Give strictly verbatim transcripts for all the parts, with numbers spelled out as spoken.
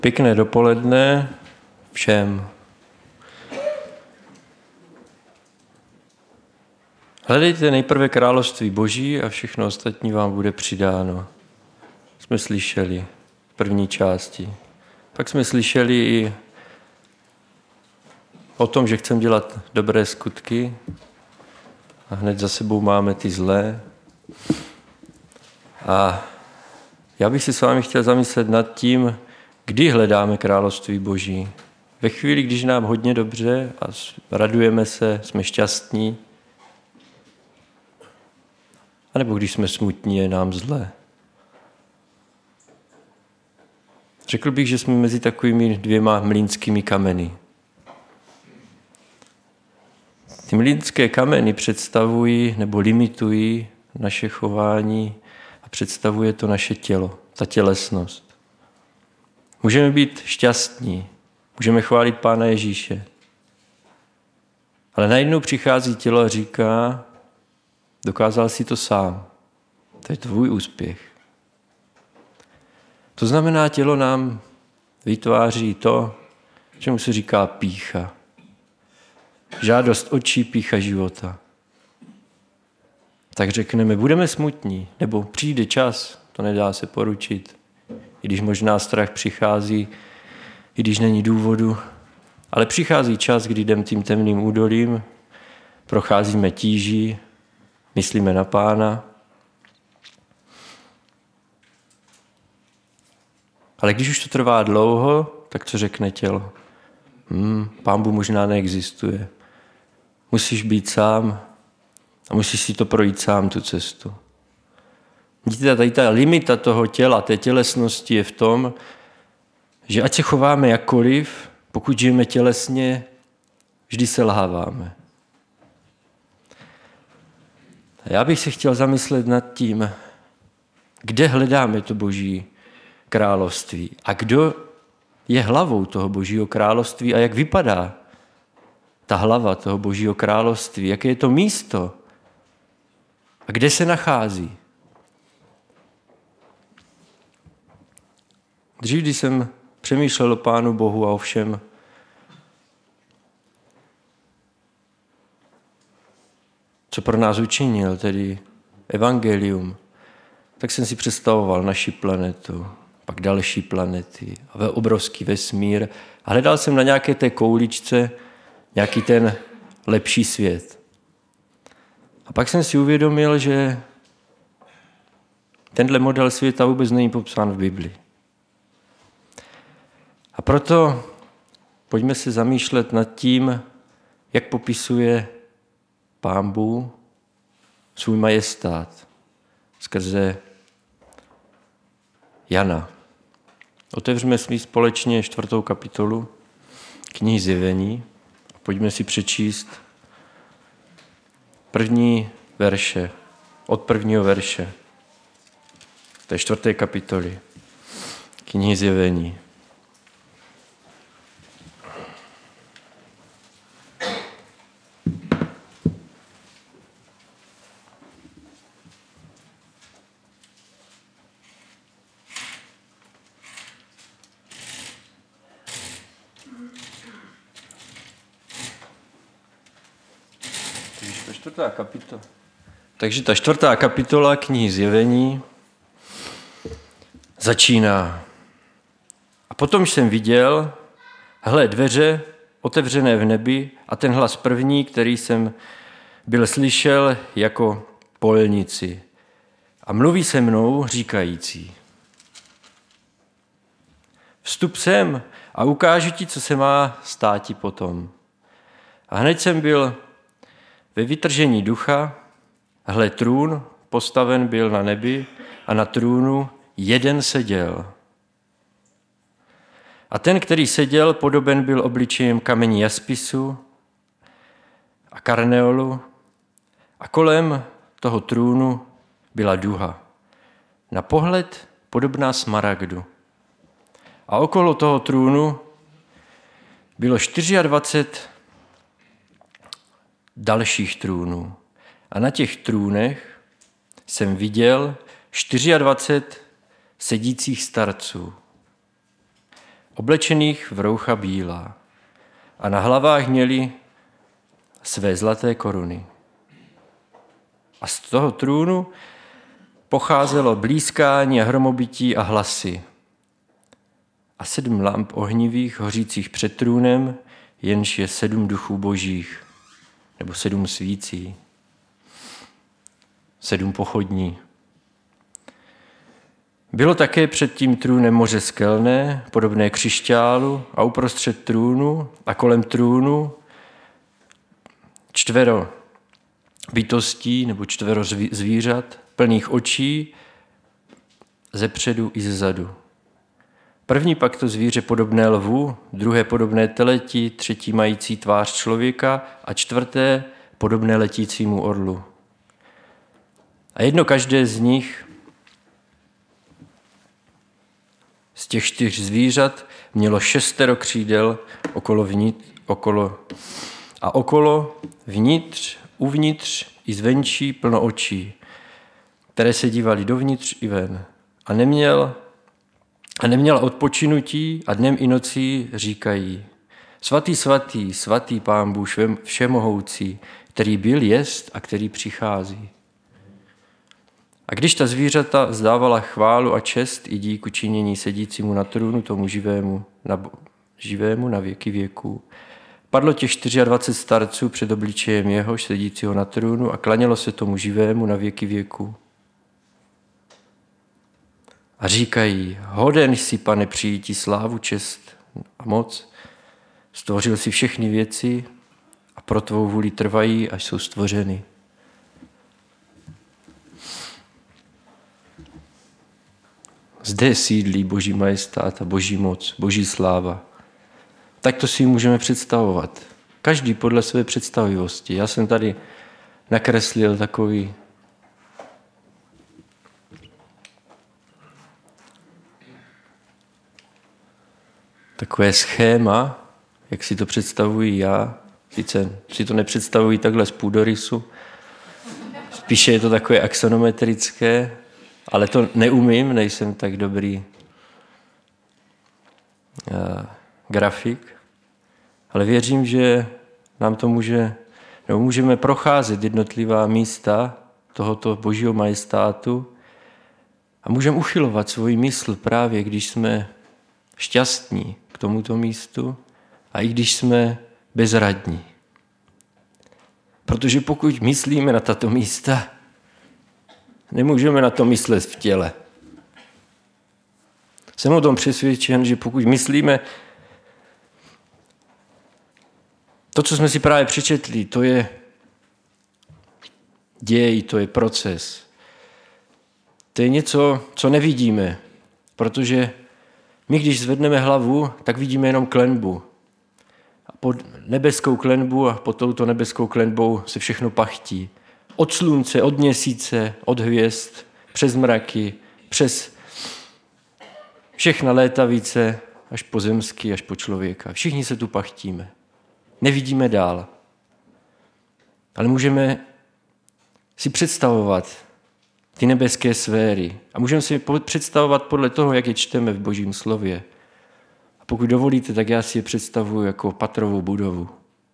Pěkné dopoledne všem. Hledejte nejprve království Boží a všechno ostatní vám bude přidáno. Jsme slyšeli v první části. Pak jsme slyšeli i o tom, že chceme dělat dobré skutky a hned za sebou máme ty zlé. A já bych si s vámi chtěl zamyslet nad tím, kdy hledáme království Boží. Ve chvíli, když nám hodně dobře a radujeme se, jsme šťastní, anebo když jsme smutní, je nám zlé. Řekl bych, že jsme mezi takovými dvěma mlýnskými kameny. Ty mlýnské kameny představují nebo limitují naše chování a představuje to naše tělo, ta tělesnost. Můžeme být šťastní, můžeme chválit Pána Ježíše, ale najednou přichází tělo a říká, dokázal si to sám, to je tvůj úspěch. To znamená, tělo nám vytváří to, čemu se říká pýcha. Žádost očí, pýcha života. Tak řekneme, budeme smutní, nebo přijde čas, to nedá se poručit, i když možná strach přichází, i když není důvodu, ale přichází čas, kdy jdeme tím temným údolím, procházíme tíží, myslíme na Pána. Ale když už to trvá dlouho, tak co řekne tělo? Hmm, Pán Bůh možná neexistuje. Musíš být sám a musíš si to projít sám, tu cestu. Vidíte, tady ta limita toho těla, té tělesnosti je v tom, že ať se chováme jakkoliv, pokud žijeme tělesně, vždy selháváme. A já bych se chtěl zamyslet nad tím, kde hledáme to Boží království a kdo je hlavou toho Božího království a jak vypadá ta hlava toho Božího království, jaké je to místo a kde se nachází. Dřív, když jsem přemýšlel o Pánu Bohu a o všem, co pro nás učinil, tedy evangelium, tak jsem si představoval naši planetu, pak další planety a obrovský vesmír a hledal jsem na nějaké té kouličce nějaký ten lepší svět. A pak jsem si uvědomil, že tenhle model světa vůbec není popsán v Bibli. A proto pojďme se zamýšlet nad tím, jak popisuje Pán Bůh svůj majestát skrze Jana. Otevřeme si společně čtvrtou kapitolu knihy Zjevení a pojďme si přečíst první verše, od prvního verše té čtvrté kapitoly knihy Zjevení. Čtvrtá kapitola. Takže ta čtvrtá kapitola knihy Zjevení začíná. A potom jsem viděl, hle, dveře otevřené v nebi a ten hlas první, který jsem byl slyšel jako polnici. A mluví se mnou říkající. Vstup sem a ukážu ti, co se má státi potom. A hned jsem byl ve vytržení ducha, hle, trůn postaven byl na nebi a na trůnu jeden seděl. A ten, který seděl, podoben byl obličejem kamení jaspisu a karneolu a kolem toho trůnu byla duha. Na pohled podobná smaragdu. A okolo toho trůnu bylo dvacet čtyři dalších trůnů. A na těch trůnech jsem viděl dvacet čtyři sedících starců. oblečených v roucha bílá a na hlavách měli své zlaté koruny. A z toho trůnu pocházelo blízkání a hromobití a hlasy. A sedm lamp ohnivých, hořících před trůnem, jenž je sedm duchů božích, nebo sedm svící, sedm pochodní. Bylo také před tím trůnem moře skelné, podobné křišťálu, a uprostřed trůnu a kolem trůnu čtvero bytostí nebo čtvero zvířat, plných očí ze předu i ze zadu. První pak to zvíře podobné lvu, druhé podobné teleti, třetí mající tvář člověka a čtvrté podobné letícímu orlu. A jedno každé z nich, z těch čtyř zvířat, mělo šestero křídel okolo, vnitř, okolo a okolo, vnitř, uvnitř i zvenčí plno očí, které se dívaly dovnitř i ven. A neměl, a neměl odpočinutí a dnem i nocí říkají: Svatý, svatý, svatý Pán Bůh všemohoucí, který byl, jest a který přichází. A když ta zvířata vzdávala chválu a čest i díku činění sedícímu na trůnu, tomu živému na, živému na věky věků, padlo těch dvacet čtyři starců před obličejem jehož sedícího na trůnu a klanělo se tomu živému na věky věků. A říkají: hoden jsi, Pane, přijíti slávu, čest a moc. Stvořil si všechny věci a pro tvou vůli trvají, až jsou stvořeny. Zde sídlí Boží majestát a Boží moc, Boží sláva. Tak to si můžeme představovat. Každý podle své představivosti. Já jsem tady nakreslil takový takové schéma, jak si to představuji já. Sice si to nepředstavuji takhle z půdorysu. Spíše je to takové axonometrické, ale to neumím, nejsem tak dobrý uh, grafik. Ale věřím, že nám to může, nebo můžeme procházet jednotlivá místa tohoto Božího majestátu a můžeme uchylovat svůj mysl právě, když jsme šťastní k tomuto místu a i když jsme bezradní. Protože pokud myslíme na tato místa, nemůžeme na to myslet v těle. Jsem o tom přesvědčen, že pokud myslíme to, co jsme si právě přečetli, to je děj, to je proces. To je něco, co nevidíme, protože my, když zvedneme hlavu, tak vidíme jenom klenbu. A pod nebeskou klenbu a pod touto nebeskou klenbou se všechno pachtí. Od slunce, od měsíce, od hvězd, přes mraky, přes všechna létavice, až po zemský, až po člověka. Všichni se tu pachtíme. Nevidíme dál. Ale můžeme si představovat ty nebeské sféry. A můžeme si představovat podle toho, jak je čteme v Božím slově. A pokud dovolíte, tak já si je představuji jako patrovou budovu.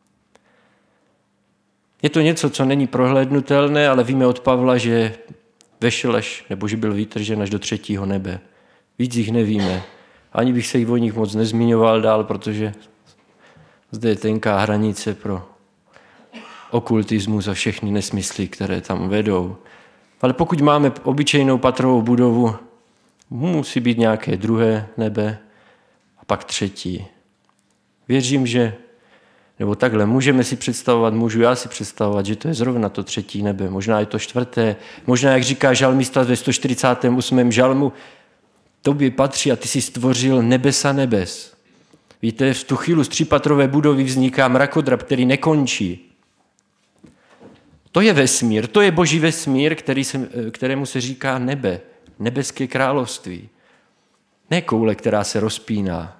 Je to něco, co není prohlédnutelné, ale víme od Pavla, že vešel až, nebo že byl vytržen až do třetího nebe. Víc jich nevíme. Ani bych se jich o nich moc nezmiňoval dál, protože zde je tenká hranice pro okultismus a všechny nesmysly, které tam vedou. Ale pokud máme obyčejnou patrovou budovu, musí být nějaké druhé nebe a pak třetí. Věřím, že, nebo takhle, můžeme si představovat, můžu já si představovat, že to je zrovna to třetí nebe, možná je to čtvrté, možná, jak říká žalmista ve sto čtyřicátém osmém žalmu, tobě patří a ty jsi stvořil nebesa nebes. Víte, v tu chvíli z třípatrové budovy vzniká mrakodrap, který nekončí. To je vesmír, to je Boží vesmír, který se, kterému se říká nebe, nebeské království. Ne koule, která se rozpíná.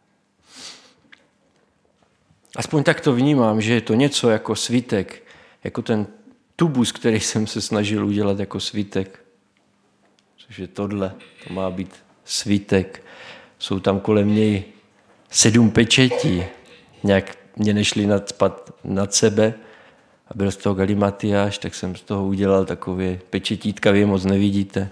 Aspoň tak to vnímám, že je to něco jako svitek, jako ten tubus, který jsem se snažil udělat jako svitek. Což je tohle, to má být svitek. Jsou tam kolem něj sedm pečetí. Nějak mě nešli nadspat nad sebe a byl z toho galimatiáš, tak jsem z toho udělal takové pečetítka, vy je moc nevidíte.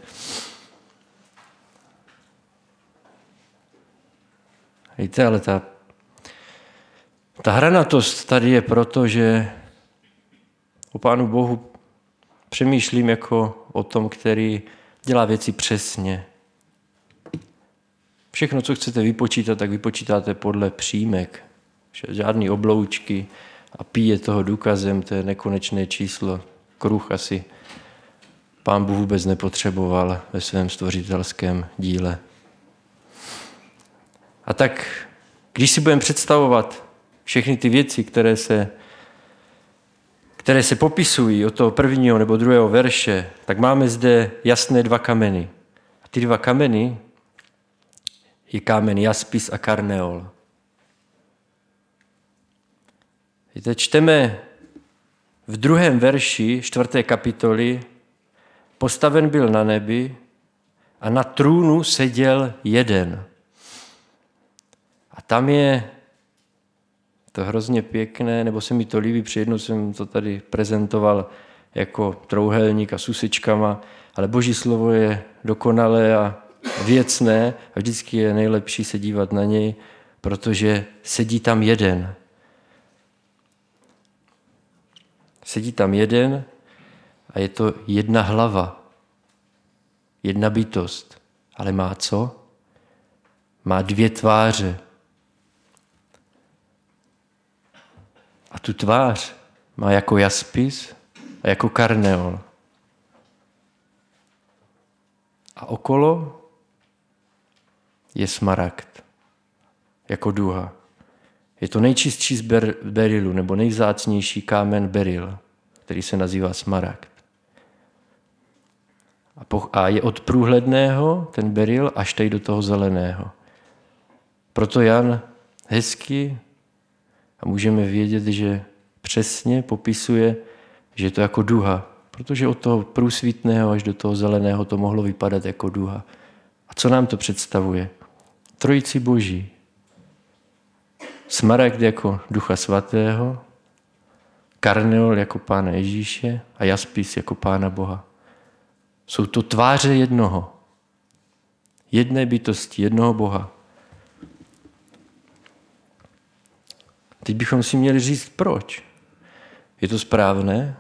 Víte, ale ta, ta hranatost tady je proto, že o Pánu Bohu přemýšlím jako o tom, který dělá věci přesně. Všechno, co chcete vypočítat, tak vypočítáte podle příjmek. Žádný obloučky a píje toho důkazem, to je nekonečné číslo. Kruh asi Pán Bůh vůbec nepotřeboval ve svém stvořitelském díle. A tak, když si budeme představovat všechny ty věci, které se, které se popisují od toho prvního nebo druhého verše, tak máme zde jasné dva kameny. A ty dva kameny je kámen jaspis a karneol. Víte, čteme v druhém verši čtvrté kapitoly, postaven byl na nebi a na trůnu seděl jeden. A tam je to hrozně pěkné, nebo se mi to líbí, při jednou jsem to tady prezentoval jako trouhelník a s úsečkama, ale Boží slovo je dokonalé a věcné a vždycky je nejlepší se dívat na něj, protože sedí tam jeden. Sedí tam jeden a je to jedna hlava, jedna bytost. Ale má co? Má dvě tváře. A tu tvář má jako jaspis a jako karneol. A okolo je smaragd, jako duha. Je to nejčistší z ber- berilu, nebo nejvzácnější kámen beril, který se nazývá smaragd. A, po- a je od průhledného, ten beril, až tady do toho zeleného. Proto Jan hezky, a můžeme vědět, že přesně popisuje, že je to jako duha, protože od toho průsvitného až do toho zeleného to mohlo vypadat jako duha. A co nám to představuje? Trojici Boží. Smaragd jako Ducha Svatého, karneol jako Pána Ježíše a jaspis jako Pána Boha. Jsou to tváře jednoho. Jedné bytosti, jednoho Boha. Teď bychom si měli říct, proč. Je to správné?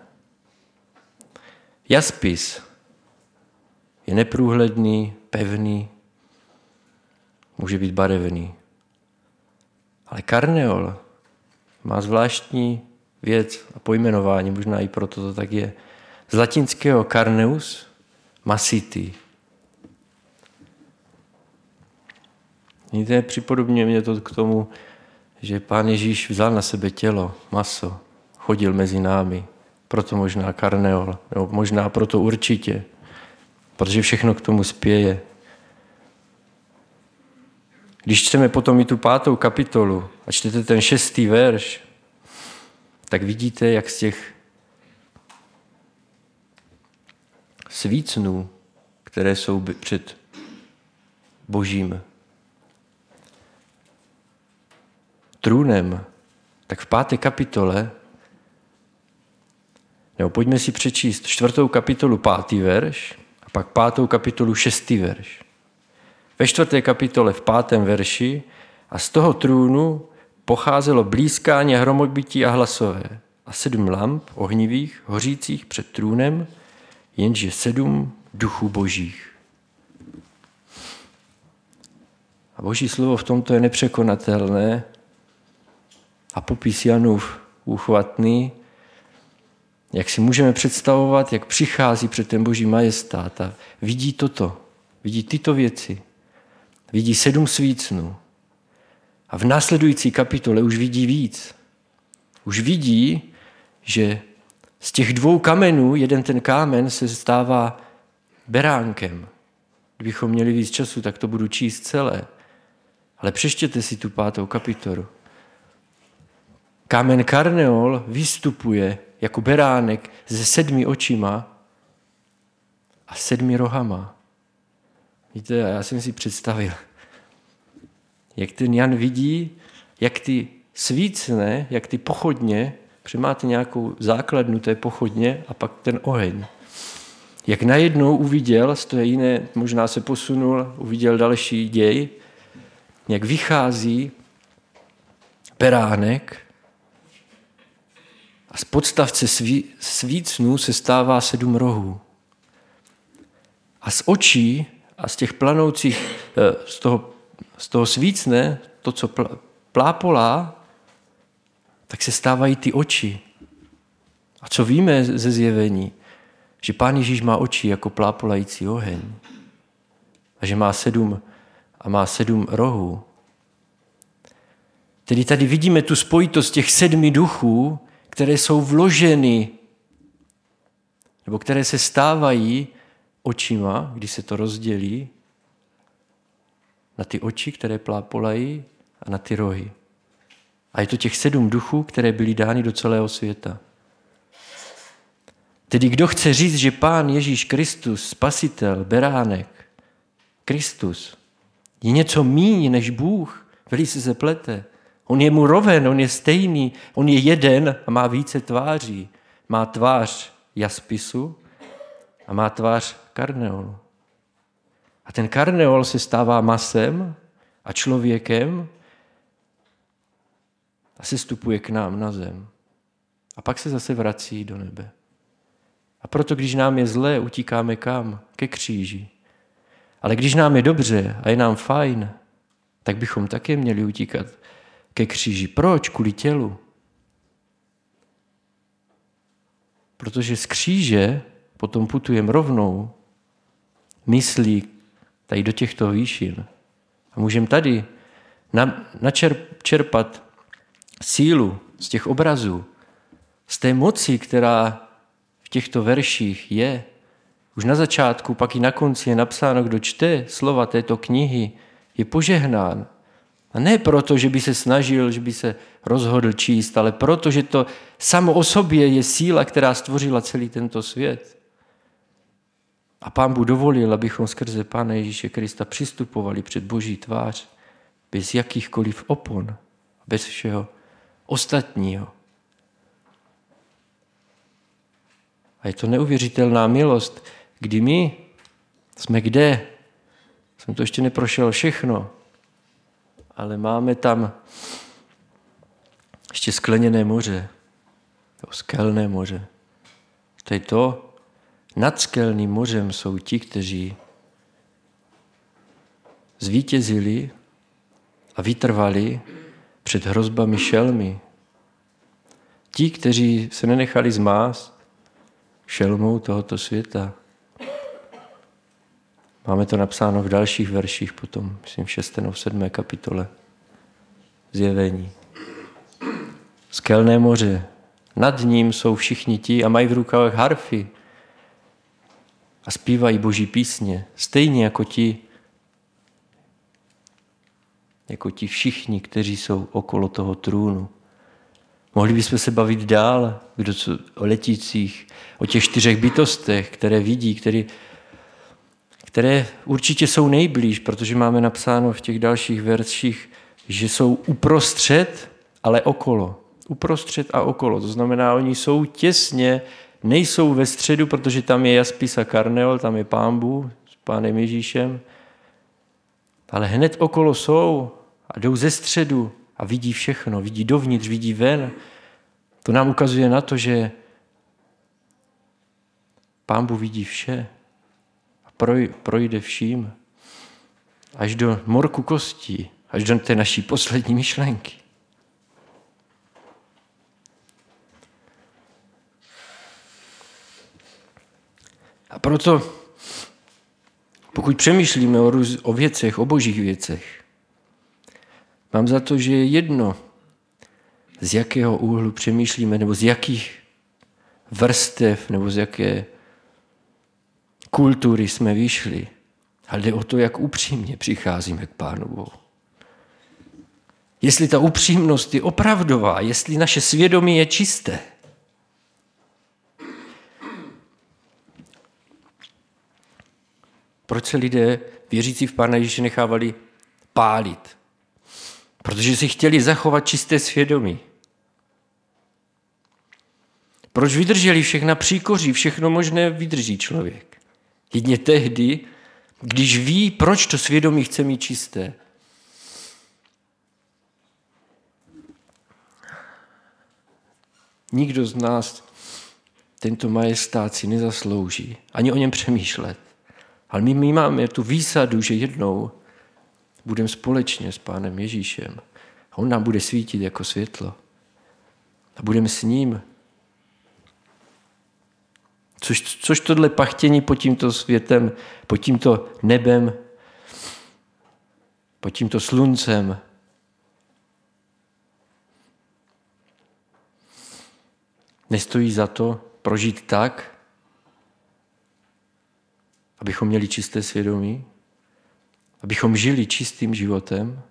Jaspis je neprůhledný, pevný, může být barevný. Ale karneol má zvláštní věc a pojmenování, možná i proto to tak je. Z latinského carneus masity. Víte, připodobňuje mě to k tomu, že Pán Ježíš vzal na sebe tělo, maso, chodil mezi námi, proto možná karneol, nebo možná proto určitě, protože všechno k tomu spěje. Když čteme potom i tu pátou kapitolu a čtete ten šestý verš, tak vidíte, jak z těch svícnů, které jsou před Božím trůnem, tak v páté kapitole, nebo pojďme si přečíst čtvrtou kapitolu pátý verš a pak pátou kapitolu šestý verš. Ve čtvrté kapitole v pátém verši a z toho trůnu pocházelo blízkání a hromobití a hlasové a sedm lamp ohnivých, hořících před trůnem, jenže sedm duchů božích. A Boží slovo v tomto je nepřekonatelné a popis Janův úchvatný, jak si můžeme představovat, jak přichází před ten Boží majestát a vidí toto, vidí tyto věci, vidí sedm svícnů a v následující kapitole už vidí víc. Už vidí, že z těch dvou kamenů jeden ten kámen se stává beránkem. Kdybychom měli víc času, tak to budu číst celé. Ale přečtěte si tu pátou kapitolu. Kámen karneol vystupuje jako beránek se sedmi očima a sedmi rohama. Víte, já jsem si představil, jak ten Jan vidí, jak ty svícne, jak ty pochodně, protože máte nějakou základnu té pochodně a pak ten oheň. Jak najednou uviděl, to je jiné, možná se posunul, uviděl další děj, jak vychází beránek a z podstavce sví, svícnu se stává sedm rohů. A z očí a z těch planoucích, z toho, z toho svícne, to, co plápolá, tak se stávají ty oči. A co víme ze zjevení? Že Pán Ježíš má oči jako plápolající oheň. A že má sedm, a má sedm rohů. Tedy tady vidíme tu spojitost těch sedmi duchů, které jsou vloženy, nebo které se stávají očima, když se to rozdělí, na ty oči, které plápolají, a na ty rohy. A je to těch sedm duchů, které byly dány do celého světa. Tedy kdo chce říct, že Pán Ježíš Kristus, Spasitel, Beránek, Kristus, je něco míň než Bůh, velice se plete. On je mu roven, on je stejný, on je jeden a má více tváří. Má tvář jaspisu a má tvář karneolu. A ten karneol se stává masem a člověkem a se stupuje k nám na zem. A pak se zase vrací do nebe. A proto, když nám je zlé, utíkáme kam? Ke kříži. Ale když nám je dobře a je nám fajn, tak bychom také měli utíkat ke kříži. Proč? Kvůli tělu. Protože z kříže potom putujeme rovnou myslí tady do těchto výšin. A můžeme tady načerpat sílu z těch obrazů, z té moci, která v těchto verších je. Už na začátku, pak i na konci je napsáno, kdo čte slova této knihy, je požehnán. A ne proto, že by se snažil, že by se rozhodl číst, ale proto, že to samo o sobě je síla, která stvořila celý tento svět. A Pán Bůh dovolil, abychom skrze Pána Ježíše Krista přistupovali před Boží tvář bez jakýchkoliv opon, bez všeho ostatního. A je to neuvěřitelná milost, kdy my jsme kde? Jsem to ještě neprošel všechno, ale máme tam ještě skleněné moře, to skelné moře. To je to, nad skelným mořem jsou ti, kteří zvítězili a vytrvali před hrozbami šelmy. Ti, kteří se nenechali zmást šelmou tohoto světa. Máme to napsáno v dalších verších potom, myslím v šesté nebo v sedmé kapitole Zjevení. Skelné moře. Nad ním jsou všichni ti a mají v rukách harfy a zpívají Boží písně. Stejně jako ti, jako ti všichni, kteří jsou okolo toho trůnu. Mohli bychom se bavit dál kdo co, o letících, o těch čtyřech bytostech, které vidí, které, které určitě jsou nejblíž, protože máme napsáno v těch dalších verších, že jsou uprostřed, ale okolo. Uprostřed a okolo. To znamená, oni jsou těsně, nejsou ve středu, protože tam je jaspis a karneol, tam je Pán Bůh s Pánem Ježíšem, ale hned okolo jsou a jdou ze středu a vidí všechno, vidí dovnitř, vidí ven. To nám ukazuje na to, že Pán Bůh vidí vše a projde vším až do morku kostí, až do té naší poslední myšlenky. A proto, pokud přemýšlíme o, růz, o věcech, o božích věcech, mám za to, že je jedno, z jakého úhlu přemýšlíme, nebo z jakých vrstev, nebo z jaké kultury jsme vyšli. Ale jde o to, jak upřímně přicházíme k Pánu Bohu. Jestli ta upřímnost je opravdová, jestli naše svědomí je čisté. Proč se lidé věřící v Pána Ježíše nechávali pálit? Protože si chtěli zachovat čisté svědomí. Proč vydrželi všechna příkoří, všechno možné vydrží člověk? Jedině tehdy, když ví, proč to svědomí chce mít čisté. Nikdo z nás tento majestát si nezaslouží, ani o něm přemýšlet. Ale my, my máme tu výsadu, že jednou budeme společně s Pánem Ježíšem. A on nám bude svítit jako světlo. A budeme s ním. Což, což tohle pachtění pod tímto světem, pod tímto nebem, pod tímto sluncem, nestojí za to prožít tak, abychom měli čisté svědomí, abychom žili čistým životem.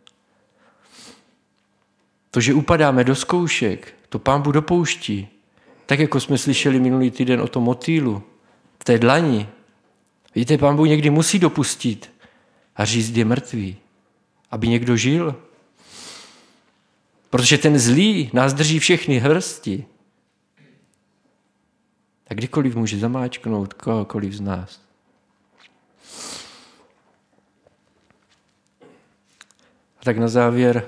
To, že upadáme do zkoušek, to Pán Bůh dopouští. Tak, jako jsme slyšeli minulý týden o tom motýlu v té dlani. Víte, Pán Bůh někdy musí dopustit a říct, je mrtvý, aby někdo žil. Protože ten zlý nás drží všechny hrsti. A kdykoliv může zamáčknout kohokoliv z nás. A tak na závěr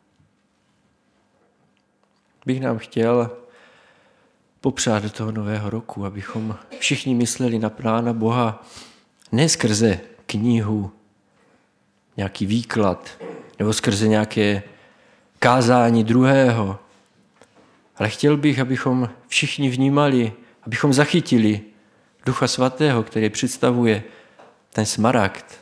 bych nám chtěl popřát do toho nového roku, abychom všichni mysleli na Pána Boha ne skrze knihu, nějaký výklad, nebo skrze nějaké kázání druhého, ale chtěl bych, abychom všichni vnímali, abychom zachytili Ducha Svatého, který představuje ten smaragd,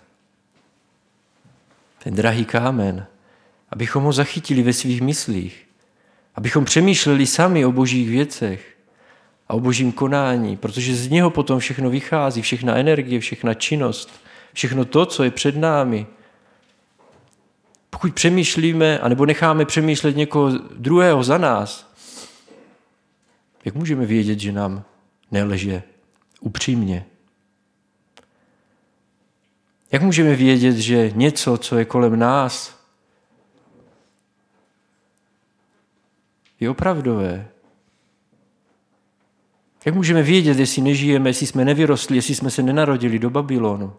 ten drahý kámen, abychom ho zachytili ve svých myslích, abychom přemýšleli sami o božích věcech a o božím konání, protože z něho potom všechno vychází, všechna energie, všechna činnost, všechno to, co je před námi. Pokud přemýšlíme, anebo necháme přemýšlet někoho druhého za nás, jak můžeme vědět, že nám neleže upřímně? Jak můžeme vědět, že něco, co je kolem nás, je opravdové? Jak můžeme vědět, jestli nežijeme, jestli jsme nevyrostli, jestli jsme se nenarodili do Babylonu?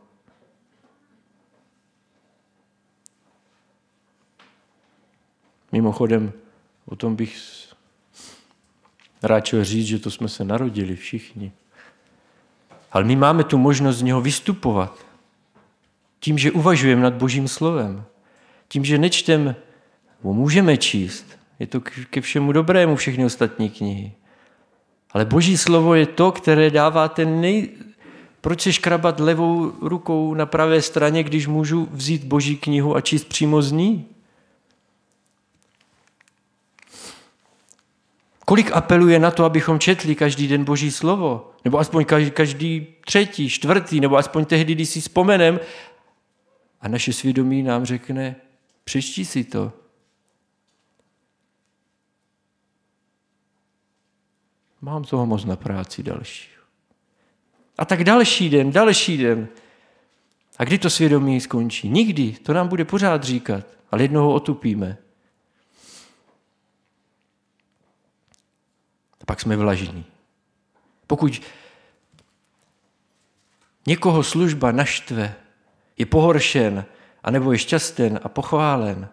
Mimochodem, o tom bych rád chtěl říct, že to jsme se narodili všichni. Ale my máme tu možnost z něho vystupovat. Tím, že uvažujeme nad Božím slovem. Tím, že nečtem, můžeme číst. Je to ke všemu dobrému všechny ostatní knihy. Ale Boží slovo je to, které dává ten nej... Proč se škrabat levou rukou na pravé straně, když můžu vzít Boží knihu a číst přímo z ní? Kolik apeluje na to, abychom četli každý den Boží slovo? Nebo aspoň každý, každý třetí, čtvrtý, nebo aspoň tehdy, když si vzpomenem a naše svědomí nám řekne, přečti si to. Mám toho moc na práci další. A tak další den, další den. A kdy to svědomí skončí? Nikdy. To nám bude pořád říkat, ale jednoho ho otupíme. A pak jsme vlažní. Pokud někoho služba naštve, je pohoršen, anebo je šťasten a pochválen,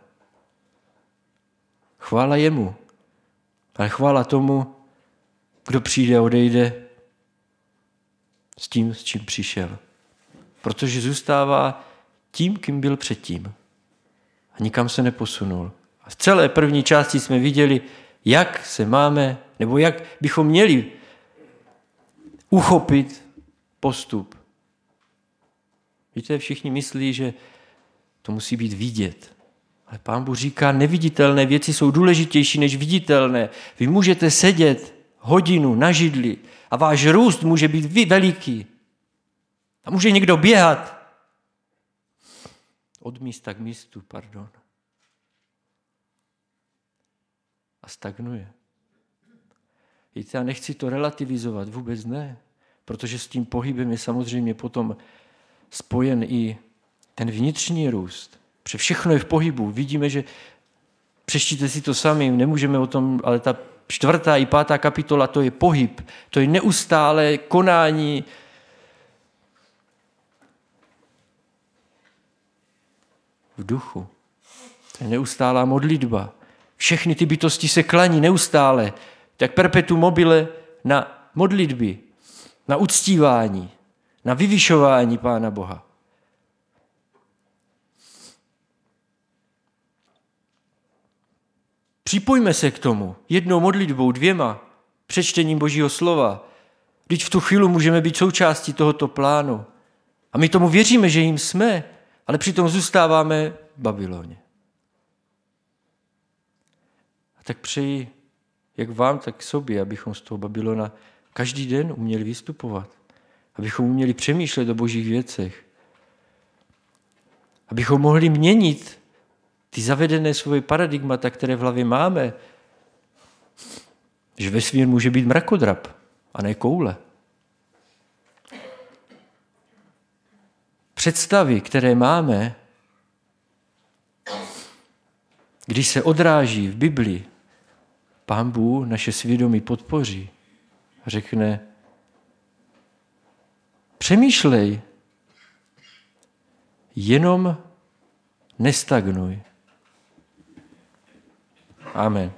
chvála jemu, ale chvála tomu, kdo přijde a odejde s tím, s čím přišel. Protože zůstává tím, kým byl předtím. A nikam se neposunul. A z celé první části jsme viděli, jak se máme, nebo jak bychom měli uchopit postup. Víte, všichni myslí, že to musí být vidět. Ale Pán Bůh říká, neviditelné věci jsou důležitější než viditelné. Vy můžete sedět hodinu na židli a váš růst může být veliký. A může někdo běhat od místa k místu, pardon. A stagnuje. Víte, já nechci to relativizovat, vůbec ne. Protože s tím pohybem je samozřejmě potom spojen i ten vnitřní růst. Protože všechno je v pohybu. Vidíme, že Přečtěte si to sami, nemůžeme o tom, ale ta čtvrtá i pátá kapitola, to je pohyb, to je neustále konání. V duchu. To je neustálá modlitba. Všechny ty bytosti se klaní neustále, tak perpetuum mobile na modlitby, na uctívání, na vyvyšování Pána Boha. Připojme se k tomu jednou modlitbou, dvěma, přečtením Božího slova. Vždyť v tu chvíli můžeme být součástí tohoto plánu. A my tomu věříme, že jim jsme, ale přitom zůstáváme v Babyloně. A tak přeji, jak vám, tak sobě, abychom z toho Babylona každý den uměli vystupovat. Abychom uměli přemýšlet o Božích věcech. Abychom mohli měnit ty zavedené svoje paradigmata, které v hlavě máme, že vesmír může být mrakodrap a ne koule. Představy, které máme, když se odráží v Biblii, Pán Bůh naše svědomí podpoří a řekne, přemýšlej, jenom nestagnuj. Amen.